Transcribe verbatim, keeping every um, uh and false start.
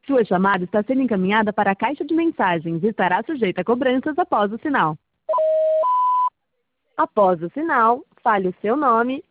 Sua chamada está sendo encaminhada para a caixa de mensagens e estará sujeita a cobranças após o sinal. Após o sinal, fale o seu nome